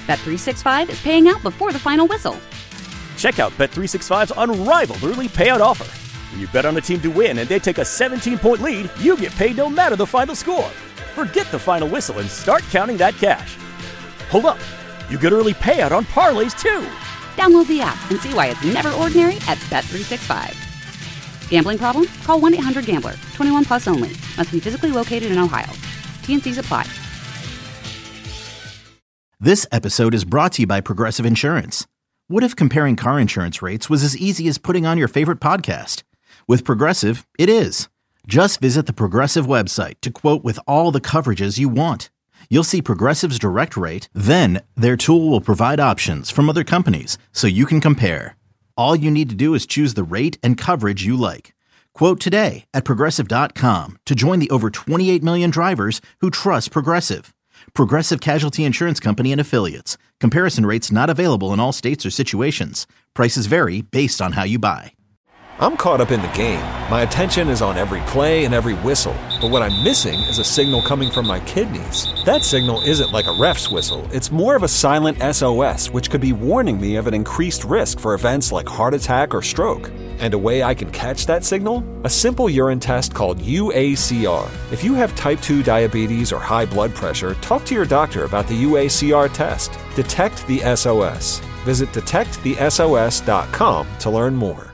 Bet365 is paying out before the final whistle. Check out Bet365's unrivaled early payout offer. When you bet on a team to win and they take a 17-point lead, you get paid no matter the final score. Forget the final whistle and start counting that cash. Hold up. You get early payout on parlays, too. Download the app and see why it's never ordinary at Bet365. Gambling problem? Call 1-800-GAMBLER. 21 plus only. Must be physically located in Ohio. T&Cs apply. This episode is brought to you by Progressive Insurance. What if comparing car insurance rates was as easy as putting on your favorite podcast? With Progressive, it is. Just visit the Progressive website to quote with all the coverages you want. You'll see Progressive's direct rate, then their tool will provide options from other companies so you can compare. All you need to do is choose the rate and coverage you like. Quote today at Progressive.com to join the over 28 million drivers who trust Progressive. Progressive Casualty Insurance Company and Affiliates. Comparison rates not available in all states or situations. Prices vary based on how you buy. I'm caught up in the game. My attention is on every play and every whistle. But what I'm missing is a signal coming from my kidneys. That signal isn't like a ref's whistle. It's more of a silent SOS, which could be warning me of an increased risk for events like heart attack or stroke. And a way I can catch that signal? A simple urine test called UACR. If you have type 2 diabetes or high blood pressure, talk to your doctor about the UACR test. Detect the SOS. Visit detectthesos.com to learn more.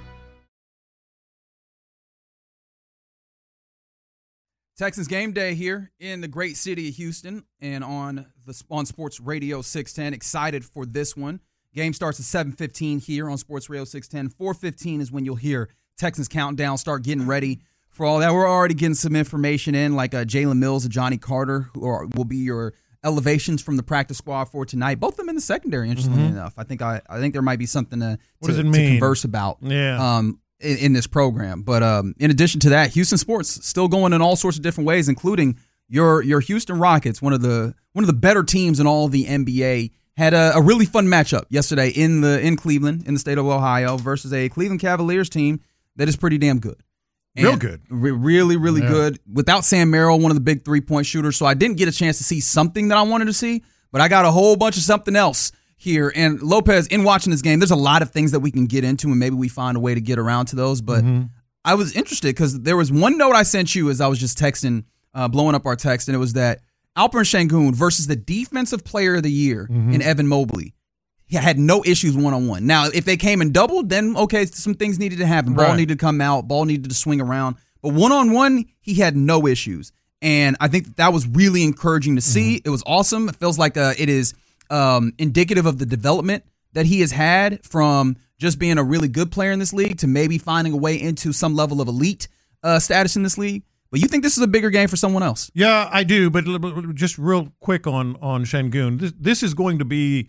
Texans game day here in the great city of Houston and on Sports Radio 610. Excited for this one. Game starts at 7:15 here on Sports Radio 610. 4:15 is when you'll hear Texans countdown, start getting ready for all that. We're already getting some information in, like Jalen Mills and Johnny Carter, who will be your elevations from the practice squad for tonight. Both of them in the secondary, interestingly enough. I think there might be something to converse about. Yeah. In this program. But in addition to that, Houston sports still going in all sorts of different ways, including your Houston Rockets, one of the better teams in all of the NBA, had a really fun matchup yesterday in Cleveland, in the state of Ohio, versus a Cleveland Cavaliers team that is pretty damn good. Real good. Really good. Without Sam Merrill, one of the big three-point shooters, so I didn't get a chance to see something that I wanted to see, but I got a whole bunch of something else here. And Lopez, in watching this game, there's a lot of things that we can get into, and maybe we find a way to get around to those. But I was interested because there was one note I sent you as I was just texting, blowing up our text, and it was that Alperen Sengun versus the Defensive Player of the Year in Evan Mobley. He had no issues one-on-one. Now, if they came and doubled, then, okay, some things needed to happen. Ball needed to come out. Ball needed to swing around. But one-on-one, he had no issues. And I think that was really encouraging to see. It was awesome. It feels like it is indicative of the development that he has had from just being a really good player in this league to maybe finding a way into some level of elite status in this league. But you think this is a bigger game for someone else? Yeah, I do. But just real quick on Sengun, this is going to be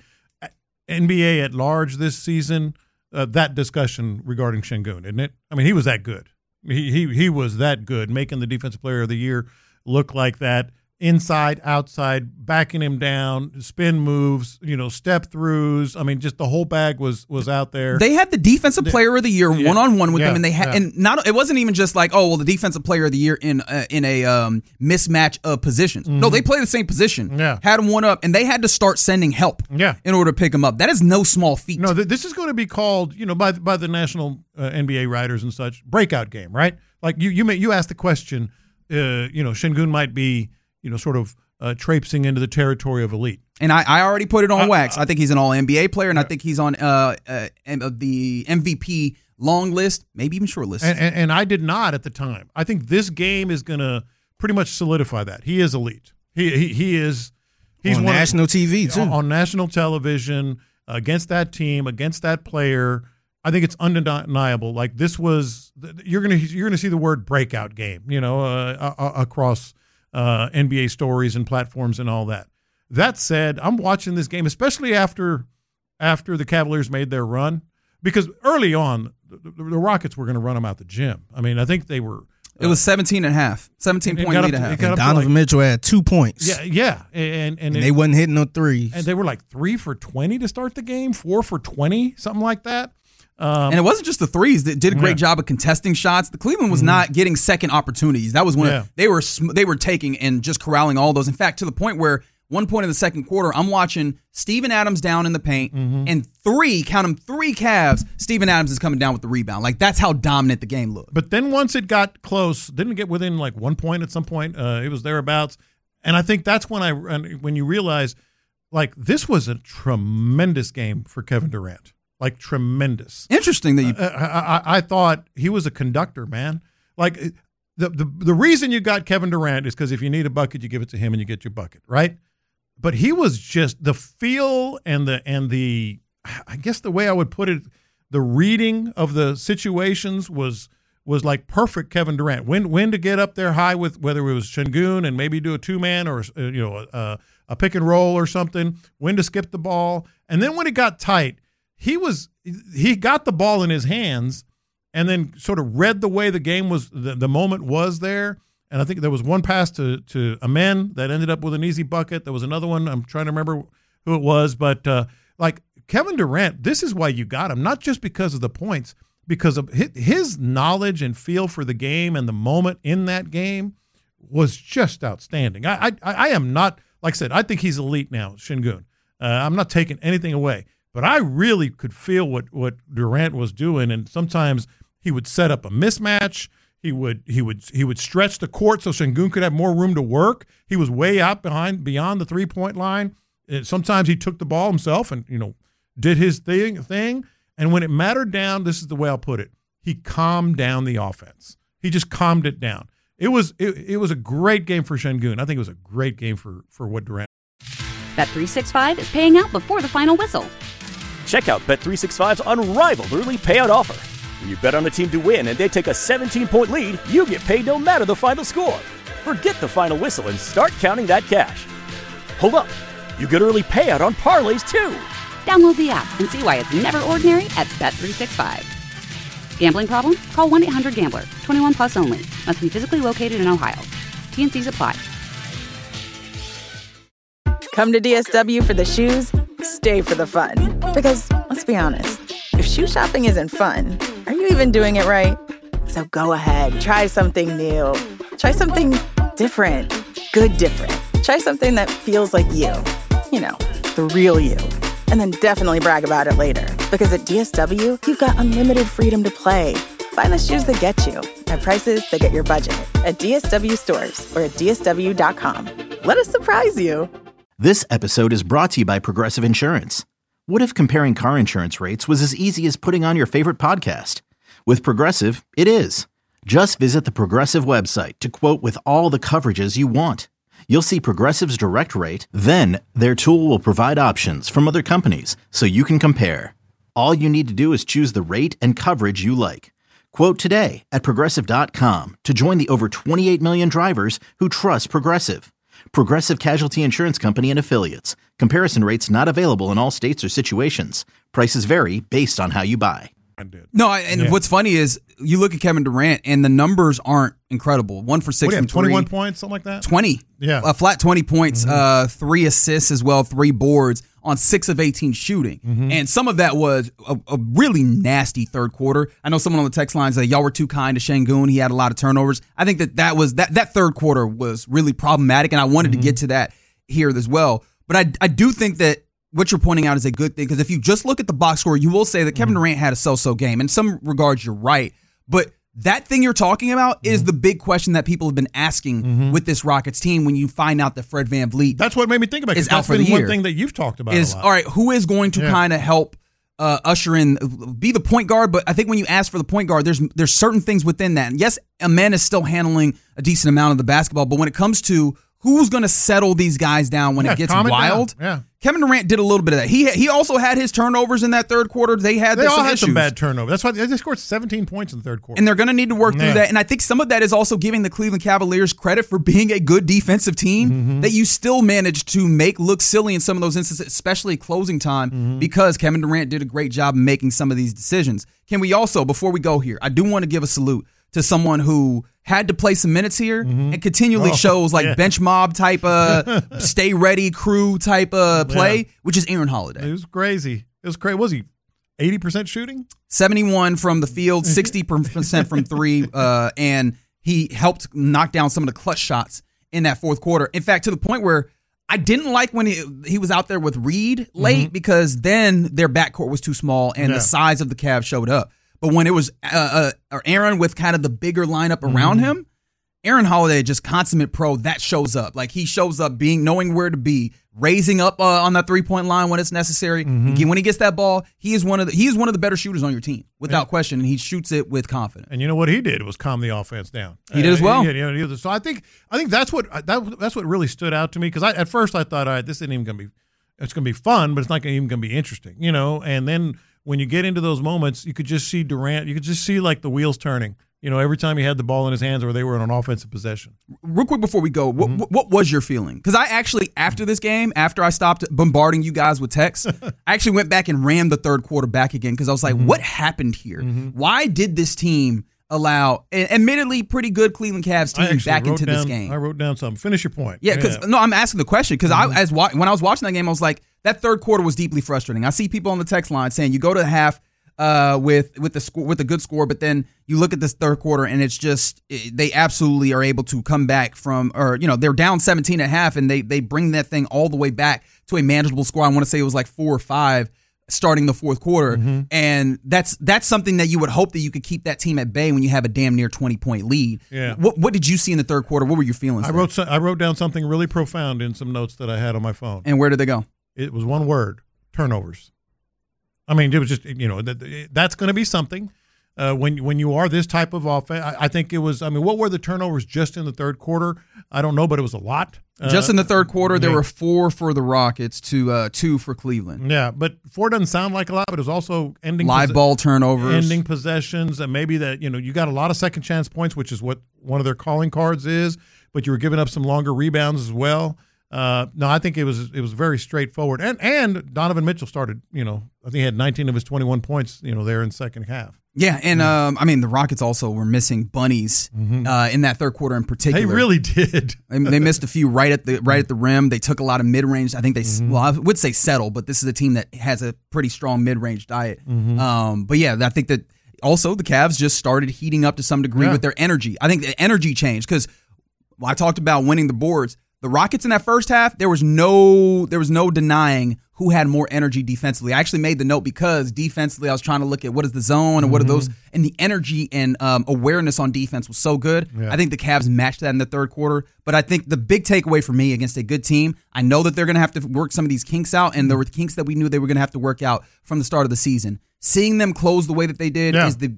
NBA at large this season. That discussion regarding Sengun, isn't it? I mean, he was that good. He was that good, making the Defensive Player of the Year look like that. Inside, outside, backing him down, spin moves, step throughs. I mean, just the whole bag was out there. They had the Defensive Player of the Year one-on-one with them, and they had, and not. It wasn't even just like, the Defensive Player of the Year in a mismatch of positions. No, they played the same position. Yeah. Had him one up, and they had to start sending help. In order to pick him up. That is no small feat. No, this is going to be called, by the national NBA writers and such, breakout game, right? Like you asked the question, Sengun might be, sort of traipsing into the territory of elite. And I already put it on wax. I think he's an all-NBA player, and I think he's on the MVP long list, maybe even short list. And I did not at the time. I think this game is going to pretty much solidify that. He is elite. He is. He's on national TV, too. On national television, against that team, against that player. I think it's undeniable. Like, this was – you're gonna see the word breakout game, across – NBA stories and platforms and all that. That said, I'm watching this game, especially after the Cavaliers made their run, because early on, the Rockets were going to run them out the gym. I mean, I think they were. It was 17 and a half, 17-point lead and a half. And Donovan Mitchell had 2 points. Yeah. And they wasn't hitting no threes. And they were like 3 for 20 to start the game, 4 for 20, something like that. And it wasn't just the threes that did a great job of contesting shots. The Cleveland was not getting second opportunities. That was when they were taking and just corralling all those. In fact, to the point where one point in the second quarter, I'm watching Steven Adams down in the paint, and three Cavs, Steven Adams is coming down with the rebound. Like, that's how dominant the game looked. But then once it got close, didn't it get within like 1 point at some point? It was thereabouts. And I think that's when you realize, like, this was a tremendous game for Kevin Durant. Like, tremendous. Interesting that you... I thought he was a conductor, man. Like, the reason you got Kevin Durant is because if you need a bucket, you give it to him and you get your bucket, right? But he was just the feel and the I guess the way I would put it, the reading of the situations was like perfect Kevin Durant. When to get up there high with, whether it was Şengün and maybe do a two-man or a pick and roll or something, when to skip the ball. And then when it got tight, he got the ball in his hands and then sort of read the way the game was, the moment was there. And I think there was one pass to Amen that ended up with an easy bucket. There was another one. I'm trying to remember who it was. But, like, Kevin Durant, this is why you got him, not just because of the points, because of his knowledge and feel for the game and the moment in that game was just outstanding. I am not, like I said, I think he's elite now, Şengün. I'm not taking anything away. But I really could feel what Durant was doing, and sometimes he would set up a mismatch. He would stretch the court so Şengün could have more room to work. He was way out beyond the 3-point line. Sometimes he took the ball himself and did his thing. And when it mattered down, this is the way I'll put it: he calmed down the offense. He just calmed it down. It was a great game for Şengün. I think it was a great game for what Durant. Bet365 is paying out before the final whistle. Check out Bet365's unrivaled early payout offer. When you bet on a team to win and they take a 17-point lead, you get paid no matter the final score. Forget the final whistle and start counting that cash. Hold up. You get early payout on parlays, too. Download the app and see why it's never ordinary at Bet365. Gambling problem? Call 1-800-GAMBLER. 21 plus only. Must be physically located in Ohio. T&Cs apply. Come to DSW for the shoes, stay for the fun. Because, let's be honest, if shoe shopping isn't fun, are you even doing it right? So go ahead, try something new. Try something different. Good different. Try something that feels like you. The real you. And then definitely brag about it later. Because at DSW, you've got unlimited freedom to play. Find the shoes that get you at prices that get your budget at DSW stores or at DSW.com. Let us surprise you. This episode is brought to you by Progressive Insurance. What if comparing car insurance rates was as easy as putting on your favorite podcast? With Progressive, it is. Just visit the Progressive website to quote with all the coverages you want. You'll see Progressive's direct rate, then their tool will provide options from other companies so you can compare. All you need to do is choose the rate and coverage you like. Quote today at Progressive.com to join the over 28 million drivers who trust Progressive. Progressive Casualty Insurance Company and Affiliates. Comparison rates not available in all states or situations. Prices vary based on how you buy. What's funny is you look at Kevin Durant and the numbers aren't incredible. 1 for 6 from 21 3. points, something like that? 20. Yeah. A flat 20 points, 3 assists as well, 3 boards on 6 of 18 shooting. And some of that was a really nasty third quarter. I know someone on the text line said, y'all were too kind to Şengün. He had a lot of turnovers. I think that third quarter was really problematic, and I wanted to get to that here as well. But I do think that what you're pointing out is a good thing, because if you just look at the box score, you will say that Kevin Durant had a so-so game. In some regards, you're right. But that thing you're talking about is the big question that people have been asking with this Rockets team when you find out that Fred VanVleet That's what made me think about it. is out for the That's been year. one thing that you've talked about Is a lot. all right, who is going to kind of help usher in, be the point guard? But I think when you ask for the point guard, there's certain things within that. And yes, Amen is still handling a decent amount of the basketball, but when it comes to who's going to settle these guys down when it gets wild, Kevin Durant did a little bit of that. He also had his turnovers in that third quarter. They all had some bad turnovers. That's why they scored 17 points in the third quarter. And they're going to need to work through that. And I think some of that is also giving the Cleveland Cavaliers credit for being a good defensive team that you still managed to make look silly in some of those instances, especially closing time, because Kevin Durant did a great job making some of these decisions. Can we also, before we go here, I do want to give a salute to someone who had to play some minutes here and continually shows like bench mob type stay ready crew type play, which is Aaron Holiday. It was crazy. Was he 80% shooting? 71 from the field, 60% from 3, and he helped knock down some of the clutch shots in that fourth quarter. In fact, to the point where I didn't like when he was out there with Reed late because then their backcourt was too small and the size of the Cavs showed up. But when it was Aaron with kind of the bigger lineup around him, Aaron Holiday, just consummate pro, that shows up. Like, he shows up knowing where to be, raising up on that 3-point line when it's necessary. When he gets that ball, he is one of the better shooters on your team, without question, and he shoots it with confidence. And you know what he did was calm the offense down. He did as well. So I think that's what really stood out to me, because at first I thought, all right, this isn't even going to be, it's going to be fun, but it's not even going to be interesting, And then when you get into those moments, you could just see Durant, you could just see like the wheels turning. Every time he had the ball in his hands or they were in an offensive possession. Real quick before we go, what was your feeling? Because I actually, after this game, after I stopped bombarding you guys with texts, I actually went back and ran the third quarter back again because I was like, what happened here? Why did this team allow, admittedly pretty good Cleveland Cavs team back into this game? I wrote down something. Finish your point. Yeah, because no, I'm asking the question because when I was watching that game, I was like, that third quarter was deeply frustrating. I see people on the text line saying you go to the half with a good score, but then you look at this third quarter and it's just they absolutely are able to come back from, or they're down 17 at half and they bring that thing all the way back to a manageable score. I want to say it was like 4 or 5 starting the fourth quarter, and that's something that you would hope that you could keep that team at bay when you have a damn near 20-point lead. Yeah. What did you see in the third quarter? What were your feelings? I wrote down something really profound in some notes that I had on my phone. And where did they go? It was one word: turnovers. I mean, it was just, that's going to be something when you are this type of offense. I think it was, what were the turnovers just in the third quarter? I don't know, but it was a lot. Just in the third quarter, there were 4 for the Rockets to 2 for Cleveland. Yeah, but 4 doesn't sound like a lot, but it was also ending live ball turnovers, ending possessions, and maybe that, you got a lot of second chance points, which is what one of their calling cards is, but you were giving up some longer rebounds as well. No, I think it was very straightforward. And Donovan Mitchell started, I think he had 19 of his 21 points, there in second half. Yeah, and the Rockets also were missing bunnies in that third quarter in particular. They really did. They missed a few right at the rim. They took a lot of mid-range. I think I would say settle, but this is a team that has a pretty strong mid-range diet. But yeah, I think that also the Cavs just started heating up to some degree with their energy. I think the energy changed because I talked about winning the boards. The Rockets in that first half, there was no denying who had more energy defensively. I actually made the note because defensively I was trying to look at what is the zone and what are those, and the energy and awareness on defense was so good. Yeah. I think the Cavs matched that in the third quarter. But I think the big takeaway for me against a good team, I know that they're going to have to work some of these kinks out, and there were kinks that we knew they were going to have to work out from the start of the season. Seeing them close the way that they did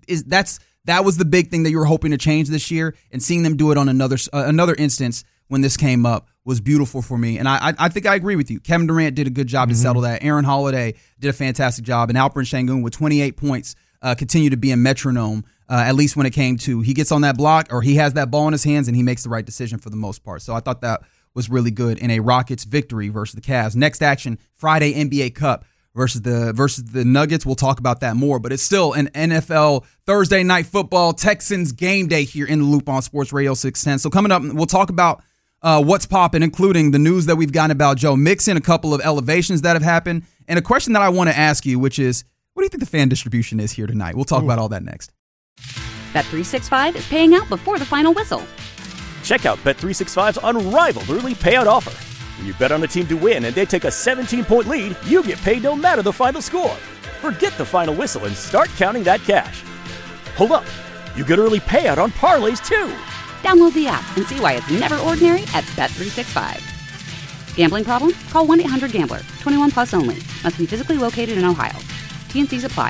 that was the big thing that you were hoping to change this year, and seeing them do it on another instance when this came up was beautiful for me. And I think I agree with you. Kevin Durant did a good job to settle that. Aaron Holiday did a fantastic job. And Alperen Sengun with 28 points continued to be a metronome, at least when it came to he gets on that block or he has that ball in his hands and he makes the right decision for the most part. So I thought that was really good in a Rockets victory versus the Cavs. Next action, Friday NBA Cup versus the Nuggets. We'll talk about that more, but it's still an NFL Thursday night football Texans game day here in the Loop on Sports Radio 610. So coming up, we'll talk about what's popping, including the news that we've gotten about Joe Mixon, a couple of elevations that have happened, and a question that I want to ask you, which is, what do you think the fan distribution is here tonight? We'll talk about all that next. Bet365 is paying out before the final whistle. Check out Bet365's unrivaled early payout offer. When you bet on a team to win and they take a 17-point lead, you get paid no matter the final score. Forget the final whistle and start counting that cash. Hold up. You get early payout on parlays, too. Download the app and see why it's never ordinary at Bet365. Gambling problem? Call 1-800-GAMBLER. 21 plus only. Must be physically located in Ohio. T&Cs apply.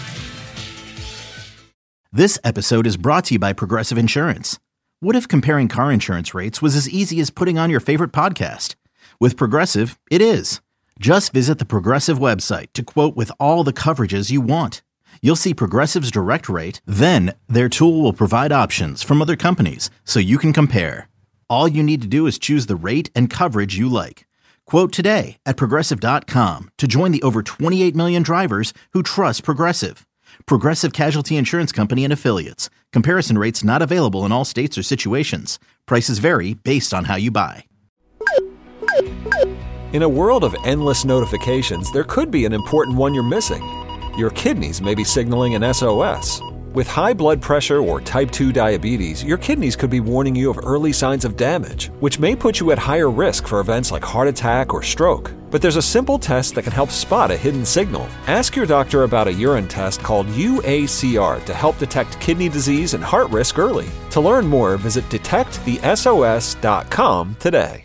This episode is brought to you by Progressive Insurance. What if comparing car insurance rates was as easy as putting on your favorite podcast? With Progressive, it is. Just visit the Progressive website to quote with all the coverages you want. You'll see Progressive's direct rate, then their tool will provide options from other companies so you can compare. All you need to do is choose the rate and coverage you like. Quote today at Progressive.com to join the over 28 million drivers who trust Progressive. Progressive Casualty Insurance Company and Affiliates. Comparison rates not available in all states or situations. Prices vary based on how you buy. In a world of endless notifications, there could be an important one you're missing. Your kidneys may be signaling an SOS. With high blood pressure or type 2 diabetes, your kidneys could be warning you of early signs of damage, which may put you at higher risk for events like heart attack or stroke. But there's a simple test that can help spot a hidden signal. Ask your doctor about a urine test called UACR to help detect kidney disease and heart risk early. To learn more, visit detectthesos.com today.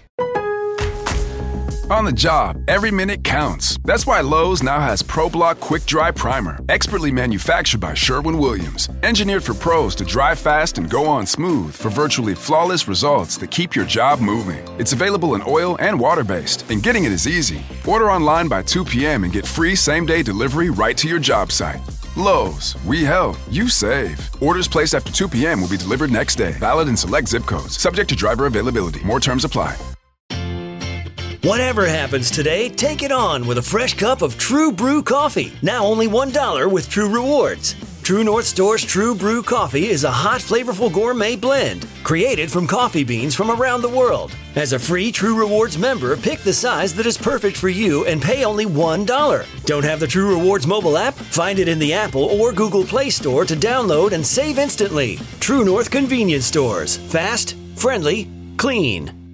On the job, every minute counts. That's why Lowe's now has ProBlock Quick Dry Primer, expertly manufactured by Sherwin-Williams. Engineered for pros to dry fast and go on smooth for virtually flawless results that keep your job moving. It's available in oil and water-based, and getting it is easy. Order online by 2 p.m. and get free same-day delivery right to your job site. Lowe's, we help, you save. Orders placed after 2 p.m. will be delivered next day. Valid in select zip codes. Subject to driver availability. More terms apply. Whatever happens today, take it on with a fresh cup of True Brew coffee. Now only $1 with True Rewards. True North Store's True Brew coffee is a hot, flavorful gourmet blend created from coffee beans from around the world. As a free True Rewards member, pick the size that is perfect for you and pay only $1. Don't have the True Rewards mobile app? Find it in the Apple or Google Play Store to download and save instantly. True North Convenience Stores. Fast, friendly, clean.